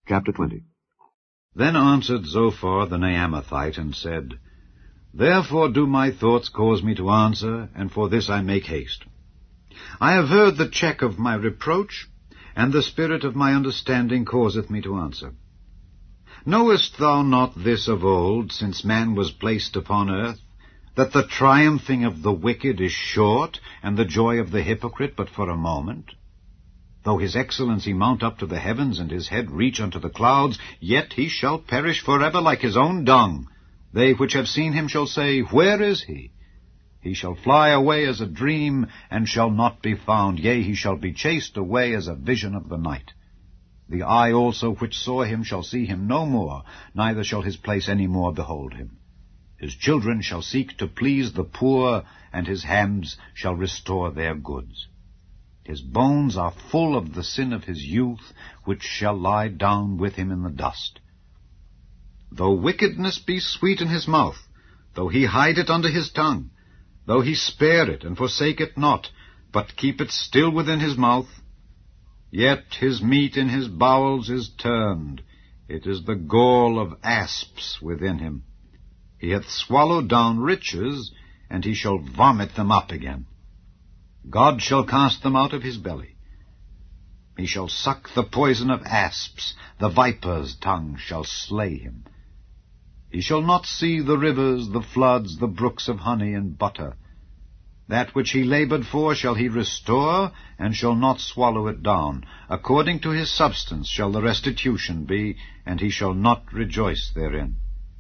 Chapter 20. Then answered Zophar the Naamathite, and said, Therefore do my thoughts cause me to answer, and for this I make haste. I have heard the check of my reproach, and the spirit of my understanding causeth me to answer. Knowest thou not this of old, since man was placed upon earth, that the triumphing of the wicked is short, and the joy of the hypocrite but for a moment? Though his excellency mount up to the heavens, and his head reach unto the clouds, yet he shall perish forever like his own dung. They which have seen him shall say, Where is he? He shall fly away as a dream, and shall not be found. Yea, he shall be chased away as a vision of the night. The eye also which saw him shall see him no more, neither shall his place any more behold him. His children shall seek to please the poor, and his hands shall restore their goods. His bones are full of the sin of his youth, which shall lie down with him in the dust. Though wickedness be sweet in his mouth, though he hide it under his tongue, though he spare it and forsake it not, but keep it still within his mouth, yet his meat in his bowels is turned, it is the gall of asps within him. He hath swallowed down riches, and he shall vomit them up again. God shall cast them out of his belly. He shall suck the poison of asps, the viper's tongue shall slay him. He shall not see the rivers, the floods, the brooks of honey and butter. That which he labored for shall he restore, and shall not swallow it down. According to his substance shall the restitution be, and he shall not rejoice therein.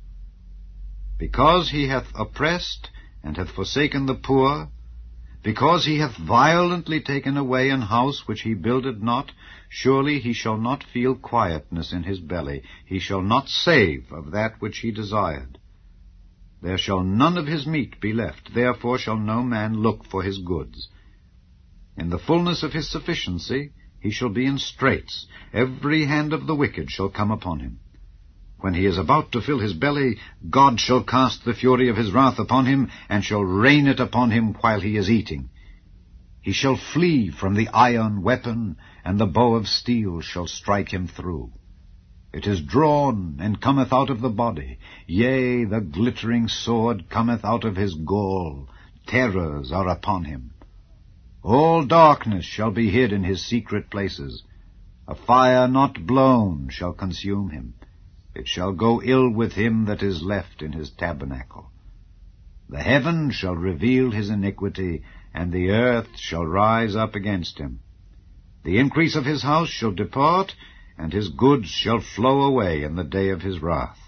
Because he hath oppressed, and hath forsaken the poor, because he hath violently taken away an house which he builded not, surely he shall not feel quietness in his belly. He shall not save of that which he desired. There shall none of his meat be left, therefore shall no man look for his goods. In the fullness of his sufficiency he shall be in straits. Every hand of the wicked shall come upon him. When he is about to fill his belly, God shall cast the fury of his wrath upon him, and shall rain it upon him while he is eating. He shall flee from the iron weapon, and the bow of steel shall strike him through. It is drawn, and cometh out of the body. Yea, the glittering sword cometh out of his gall. Terrors are upon him. All darkness shall be hid in his secret places. A fire not blown shall consume him. It shall go ill with him that is left in his tabernacle. The heaven shall reveal his iniquity, and the earth shall rise up against him. The increase of his house shall depart, and his goods shall flow away in the day of his wrath.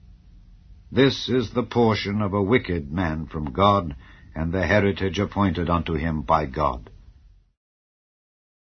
This is the portion of a wicked man from God, and the heritage appointed unto him by God.